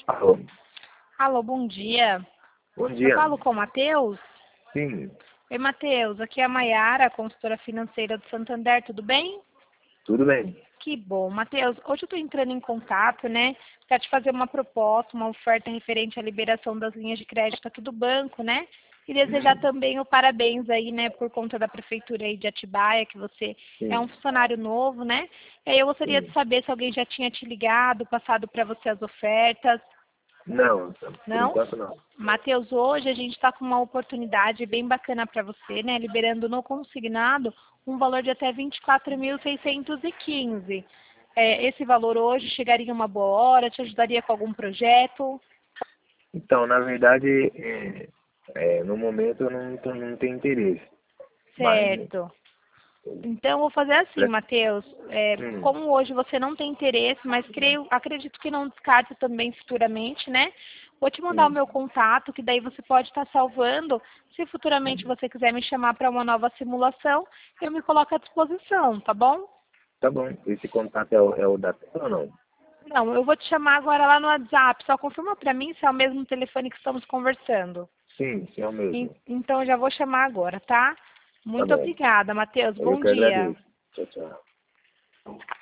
Alô, Alô, bom dia. bom Eu dia. falo com o Matheus? Sim, Oi, Matheus. Aqui é a Maiara, consultora financeira do Santander, tudo bem? tudo bem. Que bom. Matheus, hoje eu estou entrando em contato, né, para te fazer uma proposta, uma oferta referente à liberação das linhas de crédito aqui do banco, né? E desejar também o parabéns aí, né, por conta da prefeitura aí de Atibaia, que você é um Sim, funcionário novo, né? E aí eu gostaria de sim. saber se alguém já tinha te ligado, passado para você as ofertas. Não, por Não? enquanto não. Matheus, hoje a gente está com uma oportunidade bem bacana para você, né? Liberando no consignado um valor de até 24.615. Esse valor hoje chegaria em uma boa hora, te ajudaria com algum projeto? Então, na verdade, no momento eu não tenho interesse. Mas, Certo. Então, eu vou fazer assim, Matheus. hum, Como hoje você não tem interesse, mas acredito que não descarte também futuramente, né? Vou te mandar o sim, meu contato, que daí você pode estar salvando. Se futuramente você quiser me chamar para uma nova simulação, eu me coloco à disposição, tá bom? tá bom. Esse contato é o da tela ou não? Não, eu vou te chamar agora lá no WhatsApp. Só confirma para mim se é o mesmo telefone que estamos conversando. Sim, sim, é o mesmo. Então, eu já vou chamar agora, tá? Tá Muito bom. obrigada, Matheus. Eu Bom que dia. agradeço. Tchau, tchau.